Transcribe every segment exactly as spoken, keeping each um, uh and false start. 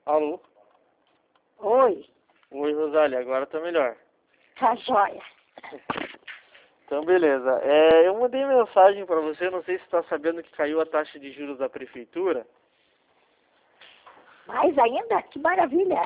Alô? Oi, Oi, Rosália, agora tá melhor. tá joia. Então, beleza. É, eu mandei mensagem para você, não sei se está sabendo que caiu a taxa de juros da prefeitura. Mais ainda? Que maravilha.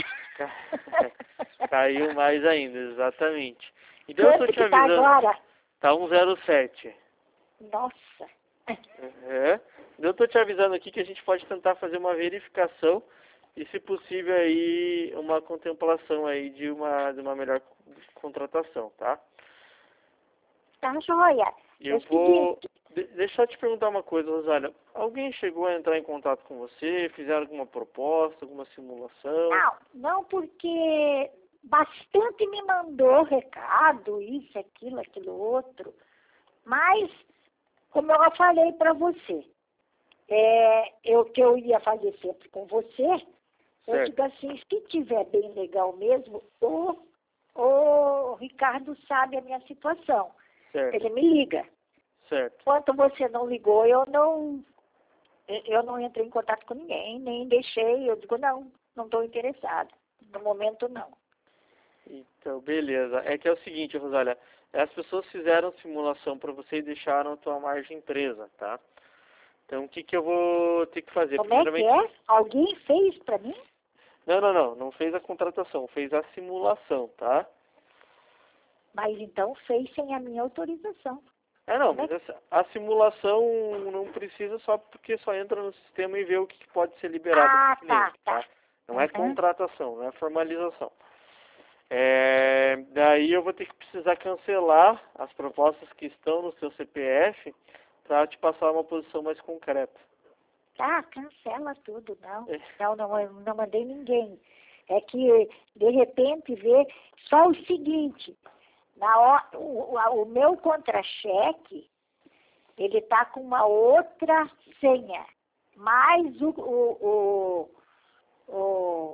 Caiu mais ainda, exatamente. Então eu Quanto tô te que tá avisando. agora? Tá um zero sete. Nossa. É. Eu tô te avisando aqui que a gente pode tentar fazer uma verificação e, se possível, aí uma contemplação aí de uma, de uma melhor contratação, tá? Tá joia. Eu Mas vou... seguinte, de- Deixa eu te perguntar uma coisa, Rosália. Alguém chegou a entrar em contato com você? Fizeram alguma proposta, alguma simulação? não, não porque bastante me mandou recado, isso, aquilo, aquilo outro. Mas, como eu falei para você, é, eu que eu ia fazer sempre com você, eu Certo. digo assim, se tiver bem legal mesmo, o, o Ricardo sabe a minha situação. Certo, Ele me liga. certo. Enquanto você não ligou, eu não, eu não entrei em contato com ninguém, nem deixei. Eu digo, não, não estou interessada. No momento, não. Então, beleza. É que é o seguinte, Rosália. As pessoas fizeram simulação para você e deixaram a tua margem presa, tá? Então, o que que eu vou ter que fazer? Como é que é? Alguém fez para mim? Não, não, não. Não fez a contratação, fez a simulação, tá? Mas então fez sem a minha autorização. É, não, Como é mas que... essa- a simulação não precisa só porque só entra no sistema e vê o que que pode ser liberado Ah, pro tá, cliente, tá. tá? Não é Uhum. contratação, não é formalização. É, daí eu vou ter que precisar cancelar as propostas que estão no seu C P F para te passar uma posição mais concreta. Tá, cancela tudo, não. É. Não, não, não mandei ninguém. É que, de repente, vê só o seguinte, na hora, o, o, o meu contra-cheque, ele está com uma outra senha, mais o, o, o, o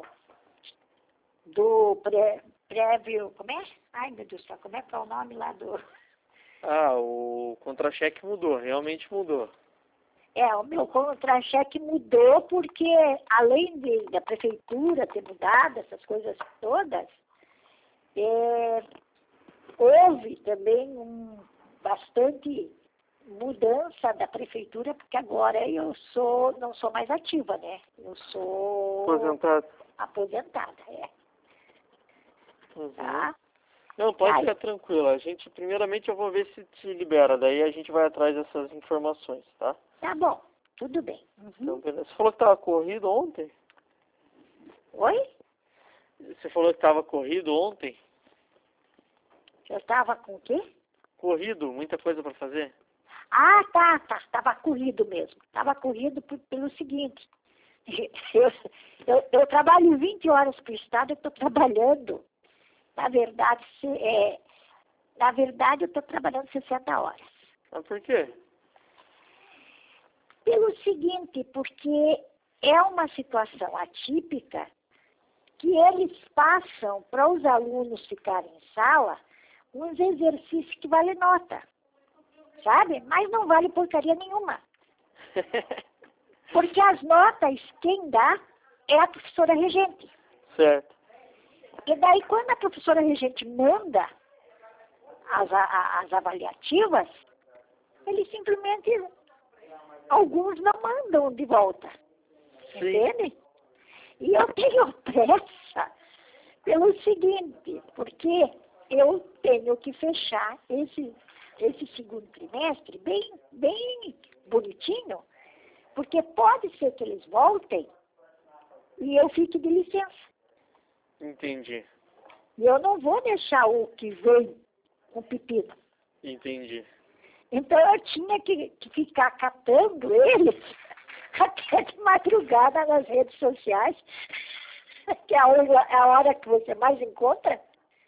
do pré, prévio, como é? Ai, meu Deus do céu, como é que é o nome lá do... Ah, o contra-cheque mudou, realmente mudou. É, o meu contra-cheque mudou porque, além de, da prefeitura ter mudado essas coisas todas, é, houve também um, bastante mudança da prefeitura, porque agora eu sou, não sou mais ativa, né? Eu sou Aposentado. aposentada, é. Uhum. Tá? Não, pode Aí, ficar tranquilo. A gente, primeiramente, eu vou ver se te libera. Daí a gente vai atrás dessas informações, tá? tá bom, tudo bem. Então, Uhum. beleza. Você falou que estava corrido ontem? Oi? Você falou que estava corrido ontem? Eu estava com o quê? Corrido? Muita coisa para fazer? Ah, tá, tá, estava corrido mesmo. Estava corrido por, pelo seguinte, eu, eu, eu trabalho vinte horas por estado, eu estou trabalhando, na verdade, se, é, na verdade eu estou trabalhando sessenta horas. Mas por quê? Pelo seguinte, porque é uma situação atípica que eles passam para os alunos ficarem em sala uns exercícios que valem nota, sabe? Mas não vale porcaria nenhuma. Porque as notas, quem dá é a professora regente. Certo. E daí, quando a professora regente manda as, a, as avaliativas, eles simplesmente, alguns não mandam de volta. Sim. Entende? E eu tenho pressa pelo seguinte, porque eu tenho que fechar esse, esse segundo trimestre bem, bem bonitinho, porque pode ser que eles voltem e eu fique de licença. Entendi. E eu não vou deixar o que vem com pepino. Entendi. Então eu tinha que, que ficar catando eles até de madrugada nas redes sociais, que é a hora, é a hora que você mais encontra,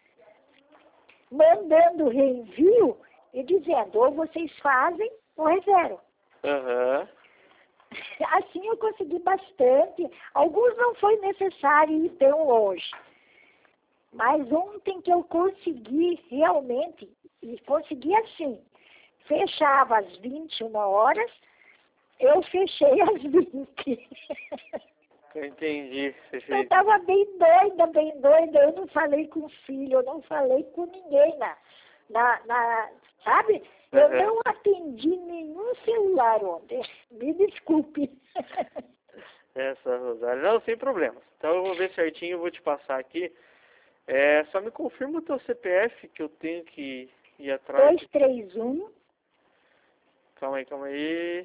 mandando reenvio e dizendo, ou vocês fazem ou reservam. Aham. Assim eu consegui bastante. Alguns não foi necessário ir tão longe. Mas ontem que eu consegui realmente, e consegui assim, fechava às vinte e uma horas, eu fechei às vinte. Eu entendi. Você fez eu estava bem doida, bem doida. Eu não falei com o filho, eu não falei com ninguém, na, na, na sabe? Eu Uhum. não atendi nenhum celular ontem. Me desculpe. Essa, Rosália. Não, sem problemas. Então eu vou ver certinho, eu vou te passar aqui. É, só me confirma o teu C P F que eu tenho que ir atrás. dois três um. Calma aí, calma aí.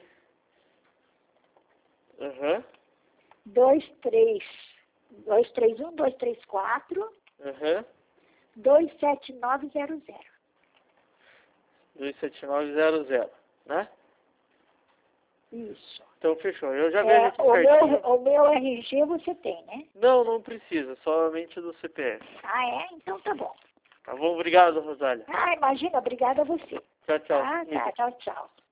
Aham. Uhum. dois três dois três um, dois três quatro, Aham. dois sete nove zero zero. dois sete nove zero zero, né? Isso. Então fechou. Eu já É, vejo aqui o, certinho. meu, o meu R G você tem, né? Não, não precisa, somente do C P F. Ah, é? Então tá bom. Tá bom? Obrigado, Rosália. Ah, imagina, obrigada a você. Tchau, tchau. Ah, tá, tchau, tchau.